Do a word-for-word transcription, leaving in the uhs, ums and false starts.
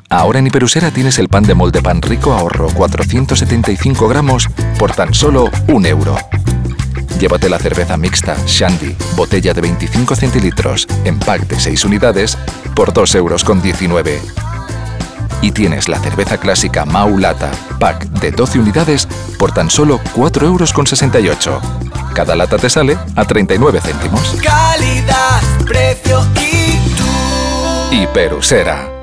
Ahora en Hiperusera tienes el pan de molde Pan Rico Ahorro cuatrocientos setenta y cinco gramos por tan solo un euro. Llévate la cerveza mixta Shandy, botella de veinticinco centilitros, en pack de seis unidades, por dos euros con diecinueve. Y tienes la cerveza clásica Mau Lata, pack de doce unidades, por tan solo cuatro euros con sesenta y ocho. Cada lata te sale a treinta y nueve céntimos. Calidad, precio y tú. Hiperusera.